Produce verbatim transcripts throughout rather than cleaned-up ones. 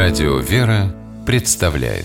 Радио «Вера» представляет.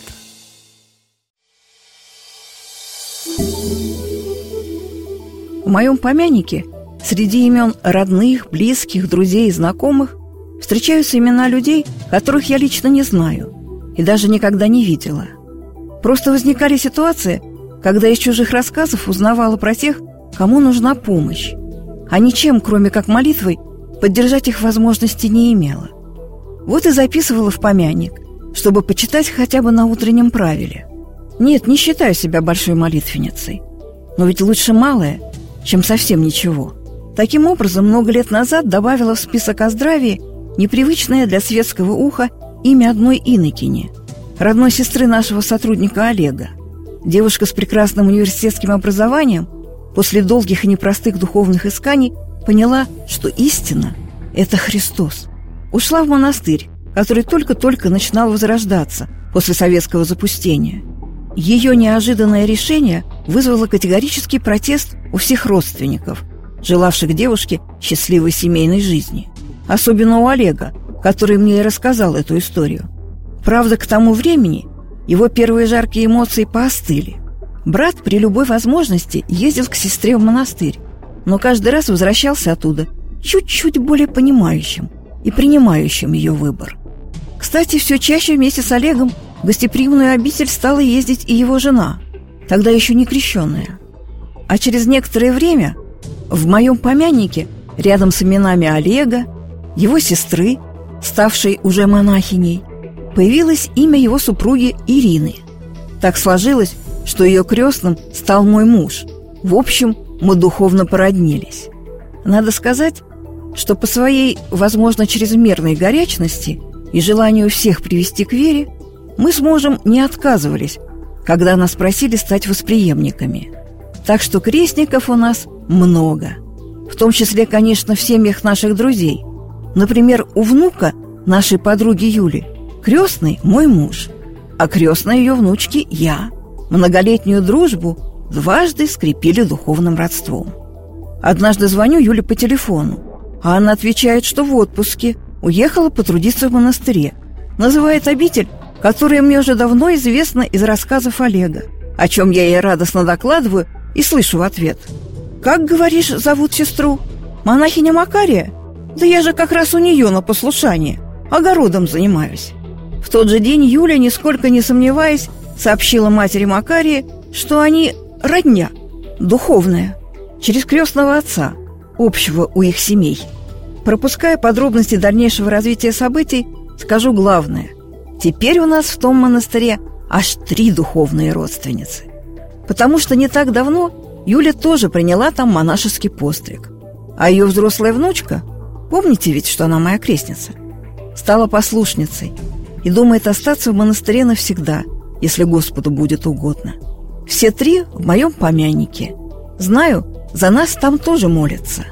В моем помяннике среди имен родных, близких, друзей и знакомых встречаются имена людей, которых я лично не знаю и даже никогда не видела. Просто возникали ситуации, когда из чужих рассказов узнавала про тех, кому нужна помощь, а ничем, кроме как молитвой, поддержать их возможности не имела. Вот и записывала в помянник, чтобы почитать хотя бы на утреннем правиле. Нет, не считаю себя большой молитвенницей, но ведь лучше малое, чем совсем ничего. Таким образом, много лет назад добавила в список о здравии непривычное для светского уха имя одной инокини, родной сестры нашего сотрудника Олега. Девушка с прекрасным университетским образованием после долгих и непростых духовных исканий поняла, что истина – это Христос. Ушла в монастырь, который только-только начинал возрождаться после советского запустения. Ее неожиданное решение вызвало категорический протест у всех родственников, желавших девушке счастливой семейной жизни. Особенно у Олега, который мне и рассказал эту историю. Правда, к тому времени его первые жаркие эмоции поостыли. Брат при любой возможности ездил к сестре в монастырь, но каждый раз возвращался оттуда чуть-чуть более понимающим и принимающим ее выбор. Кстати, все чаще вместе с Олегом в гостеприимную обитель стала ездить и его жена, тогда еще не крещенная. А через некоторое время в моем помяннике рядом с именами Олега, его сестры, ставшей уже монахиней, появилось имя его супруги Ирины. Так сложилось, что ее крестным стал мой муж. В общем, мы духовно породнились. Надо сказать, что по своей, возможно, чрезмерной горячности и желанию всех привести к вере мы с мужем не отказывались, когда нас просили стать восприемниками. Так что крестников у нас много. В том числе, конечно, в семьях наших друзей. Например, у внука нашей подруги Юли крестный мой муж, а крестной ее внучки я. Многолетнюю дружбу дважды скрепили духовным родством. Однажды звоню Юле по телефону, а она отвечает, что в отпуске, уехала потрудиться в монастыре. Называет обитель, которая мне уже давно известна из рассказов Олега, о чем я ей радостно докладываю и слышу в ответ: «Как, говоришь, зовут сестру? Монахиня Макария? Да я же как раз у нее на послушание, огородом занимаюсь». В тот же день Юля, нисколько не сомневаясь, сообщила матери Макарии, что они родня, духовная, через крестного отца, общего у их семей. Пропуская подробности дальнейшего развития событий, скажу главное. Теперь у нас в том монастыре аж три духовные родственницы. Потому что не так давно Юля тоже приняла там монашеский постриг. А ее взрослая внучка, помните ведь, что она моя крестница, стала послушницей и думает остаться в монастыре навсегда, если Господу будет угодно. Все три в моем помяннике. Знаю, за нас там тоже молятся.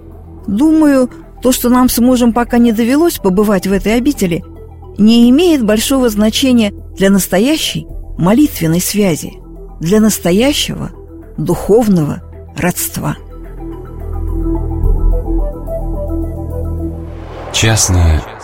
Думаю, то, что нам с мужем пока не довелось побывать в этой обители, не имеет большого значения для настоящей молитвенной связи, для настоящего духовного родства. Частная